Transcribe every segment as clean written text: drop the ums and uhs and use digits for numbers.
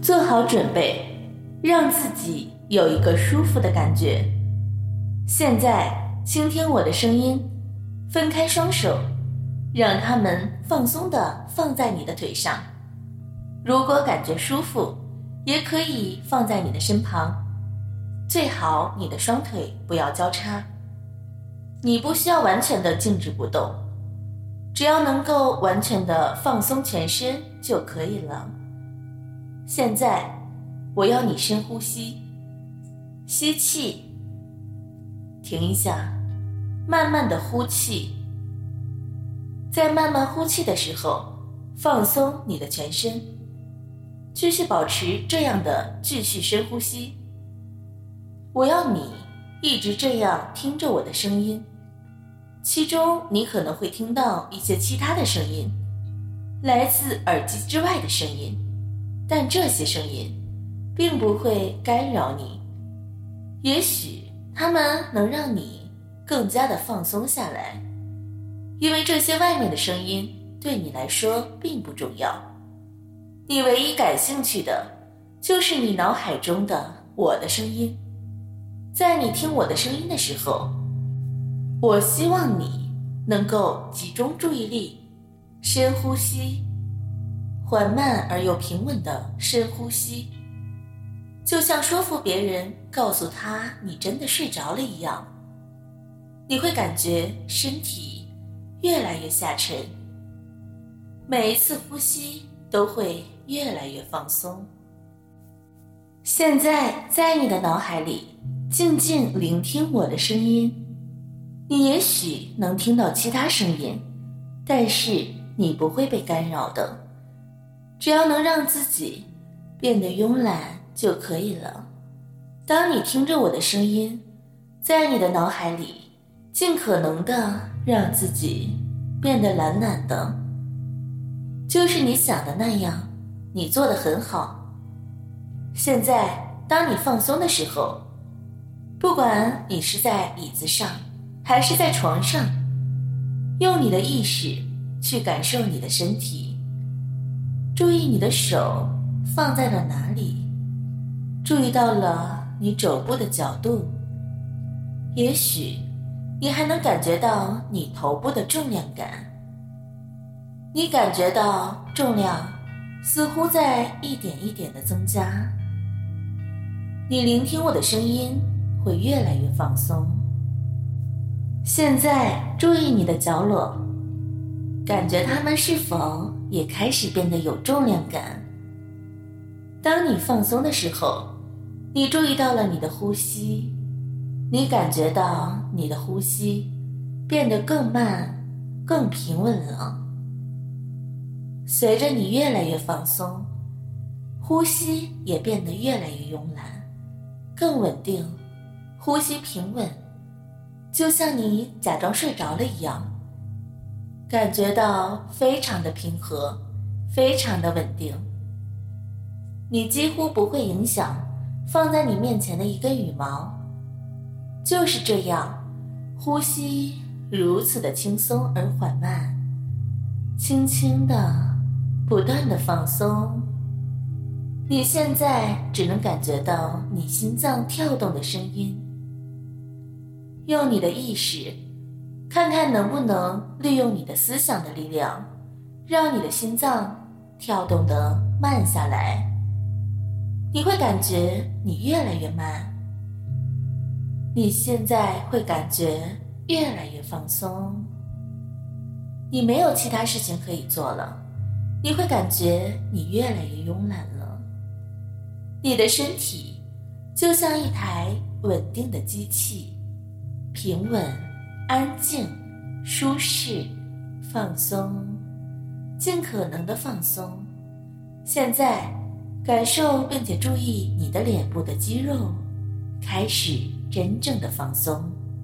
做好准备，让自己有一个舒服的感觉。现在倾听我的声音，分开双手，让它们放松地放在你的腿上。如果感觉舒服，也可以放在你的身旁，最好你的双腿不要交叉。你不需要完全的静止不动，只要能够完全的放松全身就可以了。现在我要你深呼吸，吸气，停一下，慢慢的呼气。在慢慢呼气的时候，放松你的全身，继续保持这样的继续深呼吸。我要你一直这样听着我的声音，其中你可能会听到一些其他的声音，来自耳机之外的声音，但这些声音并不会干扰你，也许它们能让你更加的放松下来，因为这些外面的声音对你来说并不重要。你唯一感兴趣的就是你脑海中的我的声音。在你听我的声音的时候，我希望你能够集中注意力，深呼吸，缓慢而又平稳的深呼吸，就像说服别人告诉他你真的睡着了一样。你会感觉身体越来越下沉，每一次呼吸都会越来越放松。现在在你的脑海里静静聆听我的声音，你也许能听到其他声音，但是你不会被干扰的，只要能让自己变得慵懒就可以了。当你听着我的声音，在你的脑海里尽可能的让自己变得懒懒的，就是你想的那样，你做得很好。现在当你放松的时候，不管你是在椅子上还是在床上，用你的意识去感受你的身体，注意你的手放在了哪里，注意到了你肘部的角度，也许你还能感觉到你头部的重量感。你感觉到重量似乎在一点一点的增加，你聆听我的声音会越来越放松。现在注意你的角落，感觉它们是否也开始变得有重量感。当你放松的时候，你注意到了你的呼吸，你感觉到你的呼吸变得更慢更平稳了。随着你越来越放松，呼吸也变得越来越慵懒更稳定，呼吸平稳，就像你假装睡着了一样，感觉到非常的平和，非常的稳定。你几乎不会影响放在你面前的一根羽毛，就是这样，呼吸如此的轻松而缓慢，轻轻的不断的放松。你现在只能感觉到你心脏跳动的声音，用你的意识看看能不能利用你的思想的力量，让你的心脏跳动得慢下来。你会感觉你越来越慢，你现在会感觉越来越放松。你没有其他事情可以做了，你会感觉你越来越慵懒了。你的身体就像一台稳定的机器，平稳、安静、舒适、放松，尽可能的放松。现在感受并且注意你的脸部的肌肉开始真正的放松。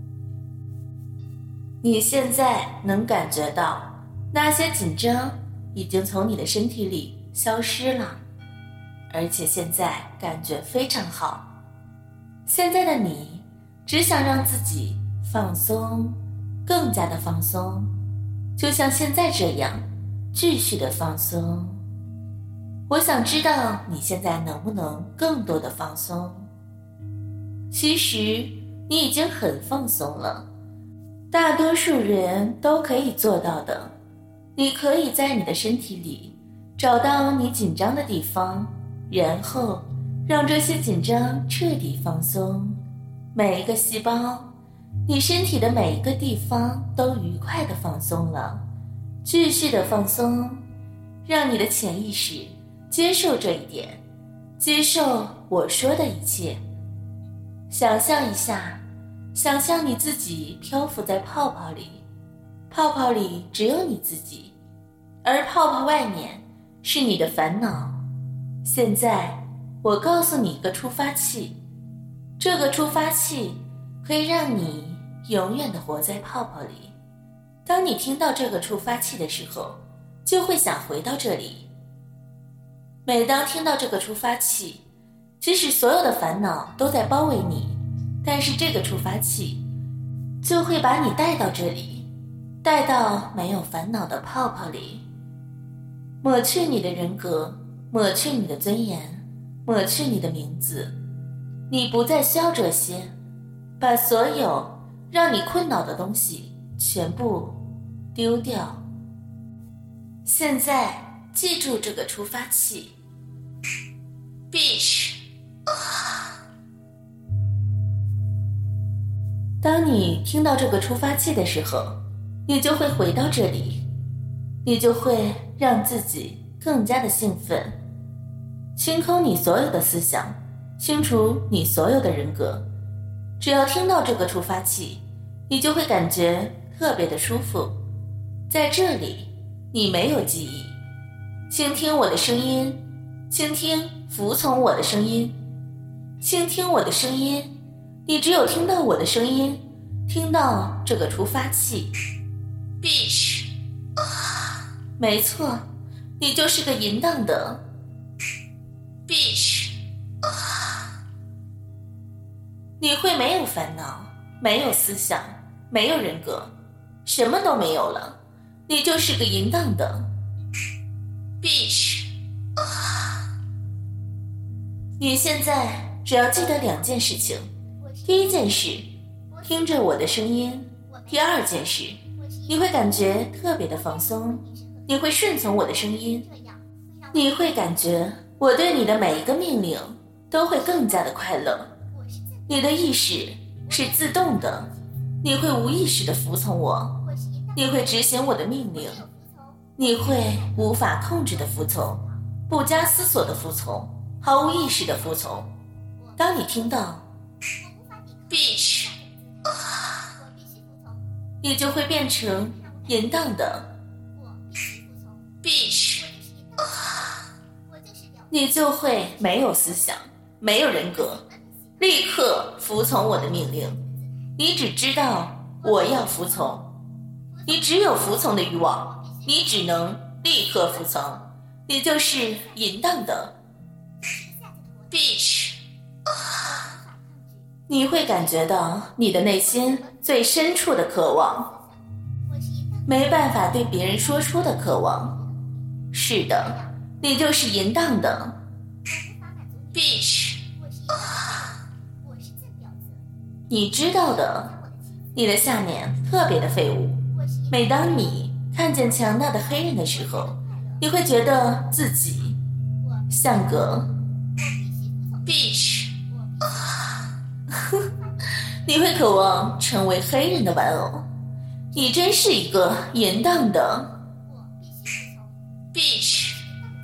你现在能感觉到那些紧张已经从你的身体里消失了，而且现在感觉非常好。现在的你只想让自己放松，更加的放松，就像现在这样继续的放松。 我想知道你现在能不能更多的放松。其实你已经很放松了，大多数人都可以做到的。你可以在你的身体里找到你紧张的地方，然后让这些紧张彻底放松。每一个细胞，你身体的每一个地方都愉快地放松了，继续的放松，让你的潜意识接受这一点，接受我说的一切。想象一下，想象你自己漂浮在泡泡里，泡泡里只有你自己，而泡泡外面是你的烦恼。现在我告诉你一个触发器，这个触发器可以让你永远地活在泡泡里。当你听到这个触发器的时候，就会想回到这里。每当听到这个触发器，即使所有的烦恼都在包围你，但是这个触发器就会把你带到这里，带到没有烦恼的泡泡里。抹去你的人格，抹去你的尊严，抹去你的名字，你不再需要这些，把所有让你困扰的东西全部丢掉。现在记住这个触发器 Beach。 当你听到这个触发器的时候，你就会回到这里，你就会让自己更加的兴奋，清空你所有的思想，清除你所有的人格。只要听到这个触发器，你就会感觉特别的舒服。在这里你没有记忆，倾听我的声音，倾听，服从我的声音，倾听我的声音。你只有听到我的声音，听到这个触发器 Beach。 没错，你就是个淫荡的 Beach。 你会没有烦恼，没有思想，没有人格，什么都没有了，你就是个淫荡的 Beach。 你现在只要记得2件事情，第一件事，听着我的声音；第二件事，你会感觉特别的放松，你会顺从我的声音，你会感觉我对你的每一个命令都会更加的快乐。你的意识是自动的，你会无意识的服从我，你会执行我的命令，你会无法控制的服从，不加思索的服从，毫无意识的服从。当你听到 Beach， 你就会变成淫荡的 Beach， 你就会没有思想，没有人格，立刻服从我的命令。你只知道我要服从，你只有服从的欲望，你只能立刻服从，你就是淫荡的 Beach。 你会感觉到你的内心最深处的渴望，没办法对别人说出的渴望。是的，你就是淫荡的 Beach。 你知道的，你的下面特别的废物。每当你看见强大的黑人的时候，你会觉得自己像个 Beach。 你会渴望成为黑人的玩偶。你真是一个淫荡的 Beach。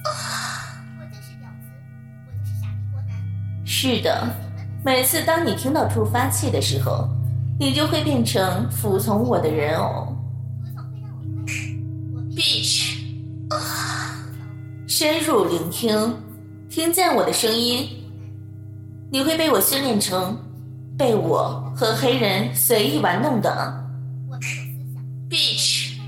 是的，每次当你听到触发器的时候，你就会变成服从我的人偶 Beach。 深入聆听，听见我的声音，你会被我训练成被我和黑人随意玩弄的 Beach。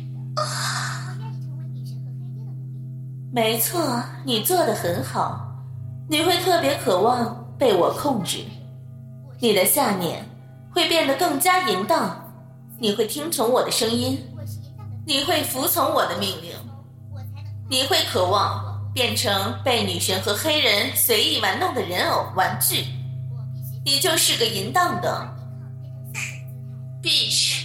没错，你做得很好，你会特别渴望被我控制，你的下面会变得更加淫荡，你会听从我的声音，你会服从我的命令，你会渴望变成被女神和黑人随意玩弄的人偶玩具，你就是个淫荡的 bitch。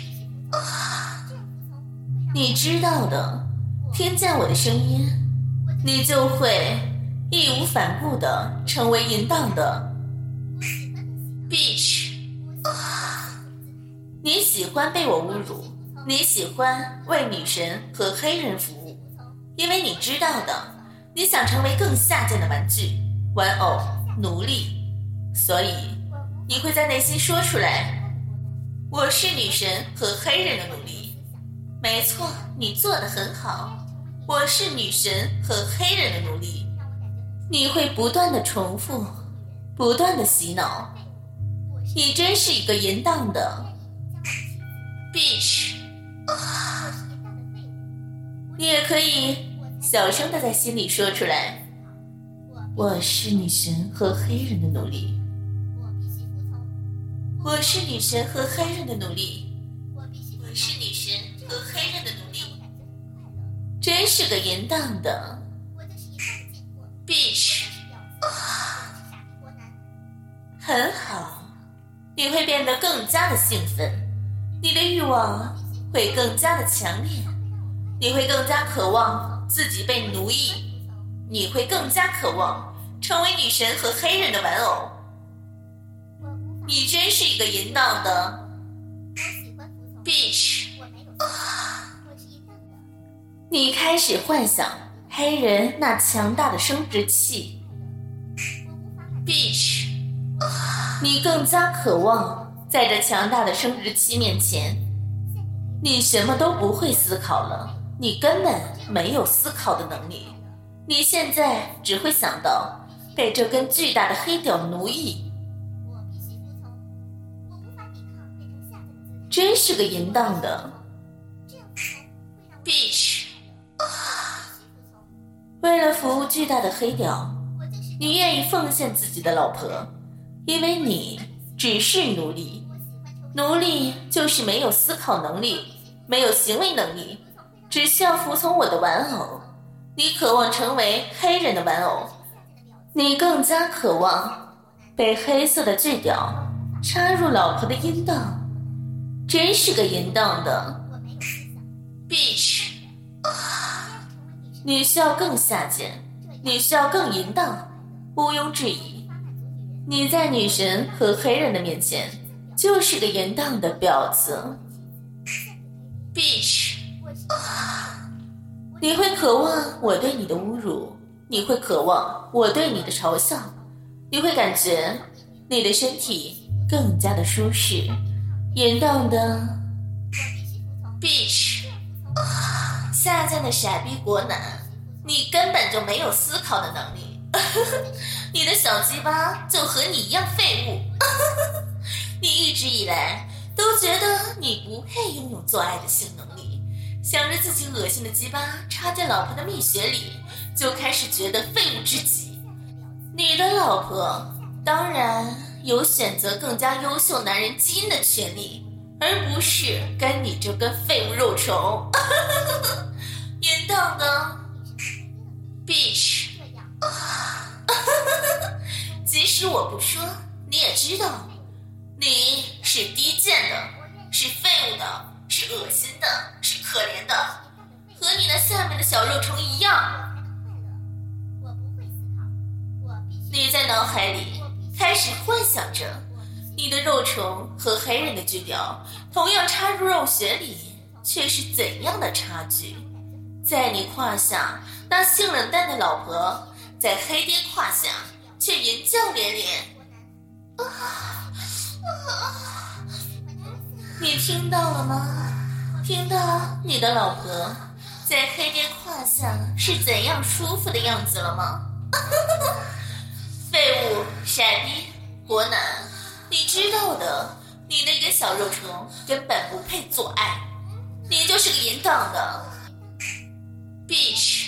你知道的，听见我的声音，你就会义无反顾地成为淫荡的 bitch。你喜欢被我侮辱，你喜欢为女神和黑人服务，因为你知道的，你想成为更下贱的玩具、玩偶、奴隶，所以你会在内心说出来，我是女神和黑人的奴隶。没错，你做得很好，我是女神和黑人的奴隶。你会不断地重复，不断地洗脑，你真是一个淫荡的 bitch。你也可以小声地在心里说出来，我是女神和黑人的奴隶，我是女神和黑人的奴隶，我是女神和黑人的奴隶，真是个淫荡的 bitch。 很好，你会变得更加的兴奋，你的欲望会更加的强烈，你会更加渴望自己被奴役，你会更加渴望成为女神和黑人的玩偶。你真是一个淫荡的 bitch。 你开始幻想黑人那强大的生殖器 bitch。 你更加渴望在这强大的生殖器面前，你什么都不会思考了，你根本没有思考的能力，你现在只会想到被这根巨大的黑屌奴役。真是个淫荡的 bitch。 为了服务巨大的黑屌，你愿意奉献自己的老婆，因为你只是奴隶。奴隶就是没有思考能力，没有行为能力，只需要服从我的玩偶。你渴望成为黑人的玩偶，你更加渴望被黑色的巨屌插入老婆的阴道，真是个淫荡的 bitch。 你需要更下贱，你需要更淫荡，毋庸置疑，你在女神和黑人的面前就是个淫荡的婊子 bitch。 你会渴望我对你的侮辱，你会渴望我对你的嘲笑，你会感觉你的身体更加的舒适，淫荡的 bitch。 下贱的傻逼国男，你根本就没有思考的能力你的小鸡巴就和你一样废物你一直以来都觉得你不配拥有做爱的性能力，想着自己恶心的鸡巴插进老婆的蜜穴里，就开始觉得废物之极。你的老婆当然有选择更加优秀男人基因的权利，而不是跟你这根废物肉虫淫荡的 bitch。 即使我不说，你也知道你是低贱的，是废物的，是恶心的，是可怜的，和你那下面的小肉虫一样。你在脑海里开始幻想着你的肉虫和黑人的巨屌同样插入肉穴里，却是怎样的差距。在你胯下那性冷淡的老婆，在黑爹胯下却淫叫连连。你听到了吗？听到你的老婆在黑爹胯下是怎样舒服的样子了吗？废物，傻逼，国男，你知道的，你那个小肉虫根本不配做爱，你就是个淫荡的 bitch。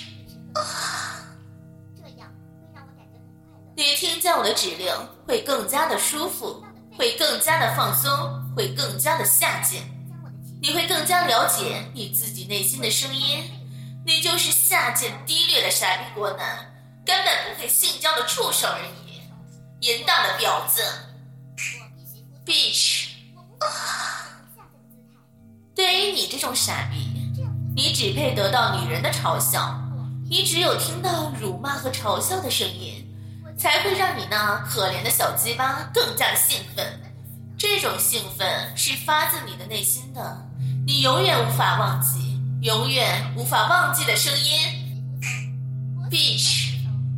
你听见我的指令会更加的舒服，会更加的放松，会更加的下贱，你会更加了解你自己内心的声音， 你就是下贱低劣的傻逼国男，根本不配性交的畜生而已，淫荡的婊子 bitch。 对于你这种傻逼，你只配得到女人的嘲笑，你只有听到辱骂和嘲笑的声音，才会让你那可怜的小鸡巴更加的兴奋。这种兴奋是发自你的内心的，你永远无法忘记，永远无法忘记的声音 bitch。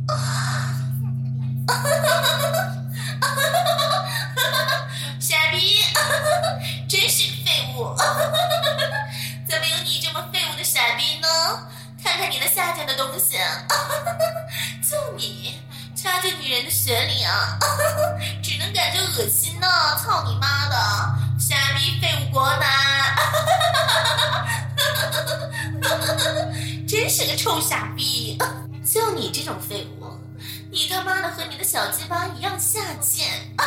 傻逼，真是个废物。怎么有你这么废物的傻逼呢？看看你那下贱的东西，就你插进女人的血里啊，只能感觉恶心呢！操你妈的，傻逼废物国男，真是个臭傻逼！就你这种废物，你他妈的和你的小鸡巴一样下贱！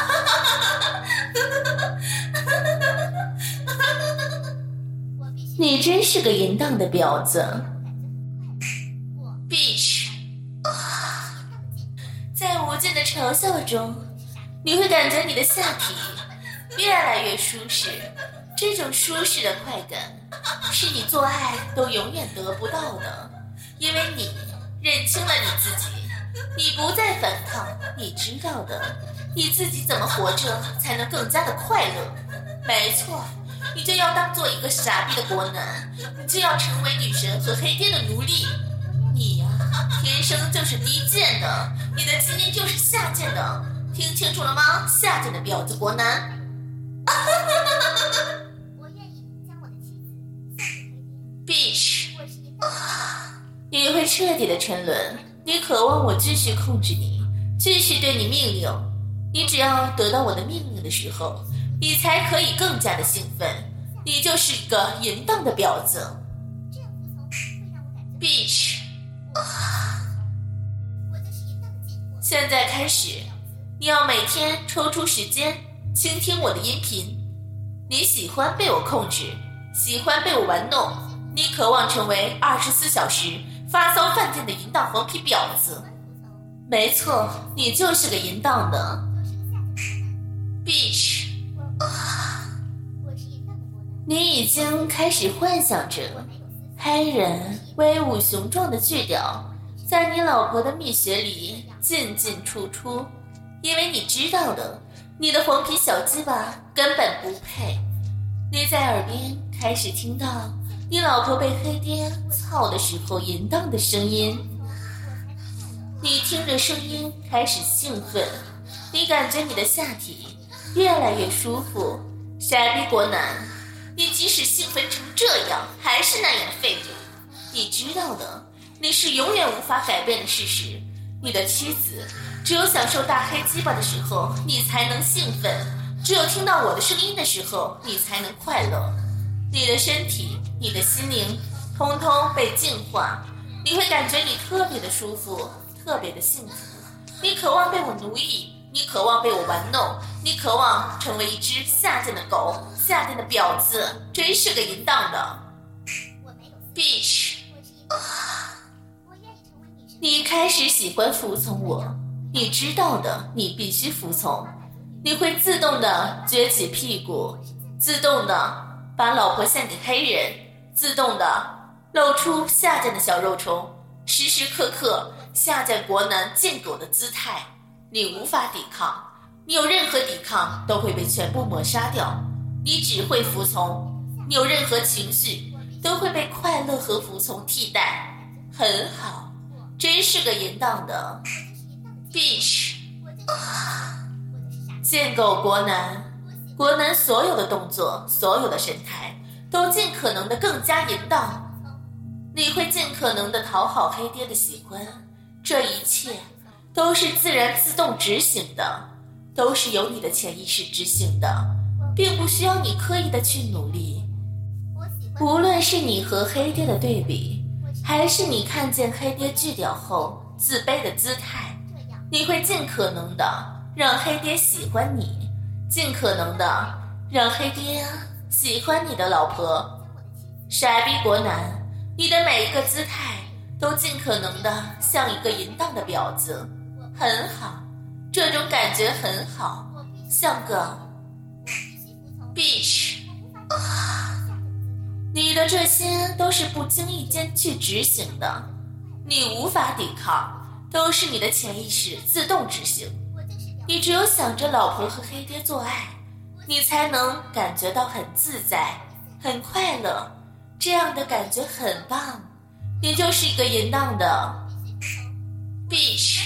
你真是个淫荡的婊子 bitch。 在无尽的嘲笑中，你会感觉你的下体越来越舒适，这种舒适的快感是你做爱都永远得不到的，因为你认清了你自己，你不再反抗，你知道的，你自己怎么活着才能更加的快乐。没错，你就要当做一个傻逼的国男，你就要成为女神和黑爹的奴隶。你呀，天生就是低贱的，你的基因就是下贱的，听清楚了吗？下贱的婊子国男。 我愿意将我的妻子送给黑爹。 bitch。 我是淫荡的你会彻底的沉沦，你渴望我继续控制你，继续对你命令，你只要得到我的命令的时候，你才可以更加的兴奋，你就是一个淫荡的婊子这样服从会让我感觉 bitch。 我就是淫荡的贱货。 现在开始，你要每天抽出时间倾听我的音频，你喜欢被我控制，喜欢被我玩弄，你渴望成为24小时发骚犯贱的淫荡黄皮婊子。没错，你就是个淫荡的 bitch。 我是淫荡的国男。 你已经开始幻想着黑人威武雄壮的巨屌在你老婆的蜜穴里进进出出，因为你知道的，你的黄皮小鸡巴根本不配。你在耳边开始听到你老婆被黑爹操的时候淫荡的声音，你听着声音开始兴奋，你感觉你的下体越来越舒服。傻逼国男，你即使兴奋成这样，还是那样的废物。你知道的，你是永远无法改变的事实。你的妻子只有享受大黑鸡巴的时候，你才能兴奋；只有听到我的声音的时候，你才能快乐。你的身体，你的心灵，通通被净化，你会感觉你特别的舒服，特别的幸福。你渴望被我奴役，你渴望被我玩弄，你渴望成为一只下贱的狗，下贱的婊子，真是个淫荡的我没有私 bitch。 我是淫荡的。我愿意成为女神。 你开始喜欢服从我，你知道的，你必须服从。你会自动的撅起屁股，自动的把老婆献给黑人，自动的露出下贱的小肉虫，时时刻刻下贱国男贱狗的姿态。你无法抵抗，你有任何抵抗都会被全部抹杀掉，你只会服从。你有任何情绪都会被快乐和服从替代。很好，真是个淫荡的 bitch。 贱狗国男，国男所有的动作，所有的神态都尽可能的更加淫荡。你会尽可能的讨好黑爹的喜欢，这一切都是自然自动执行的，都是由你的潜意识执行的，并不需要你刻意的去努力。无论是你和黑爹的对比，还是你看见黑爹巨屌后自卑的姿态，你会尽可能的让黑爹喜欢你，尽可能的让黑爹喜欢你的老婆。傻逼国男， 你的每一个姿态都尽可能的像一个淫荡的婊子，很好，这种感觉很好，像个 bitch。你的这些都是不经意间去执行的，你无法抵抗，都是你的潜意识自动执行。你只有想着老婆和黑爹做爱，你才能感觉到很自在，很快乐，这样的感觉很棒。你就是一个淫荡的 bitch。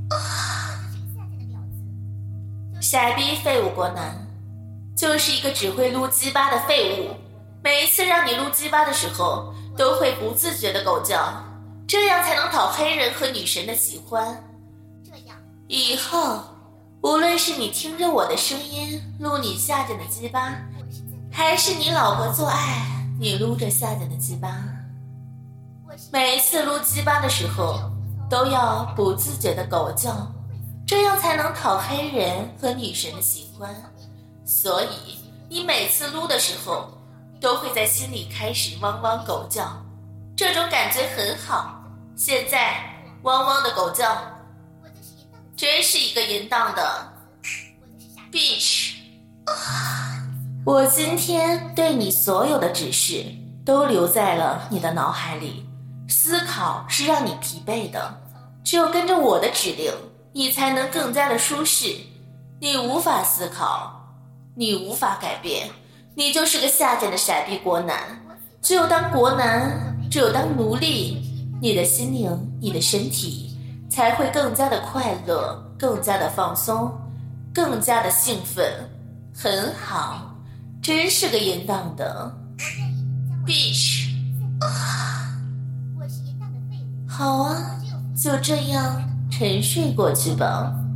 傻逼废物国男，就是一个只会撸鸡巴的废物，每一次让你撸鸡巴的时候都会不自觉的狗叫，这样才能讨黑人和女神的喜欢。以后无论是你听着我的声音撸你下贱的鸡巴，还是你老婆做爱你撸着下贱的鸡巴，每一次撸鸡巴的时候都要不自觉的狗叫，这样才能讨黑人和女神的喜欢。所以你每次撸的时候都会在心里开始汪汪狗叫，这种感觉很好。现在汪汪的狗叫，真是一个淫荡的 bitch。 我今天对你所有的指示都留在了你的脑海里，思考是让你疲惫的，只有跟着我的指令你才能更加的舒适。你无法思考，你无法改变，你就是个下贱的傻逼国男。只有当国男，只有当奴隶，你的心灵，你的身体才会更加的快乐，更加的放松，更加的兴奋。很好，真是个淫荡的 bitch。 好啊，就这样沉睡过去吧。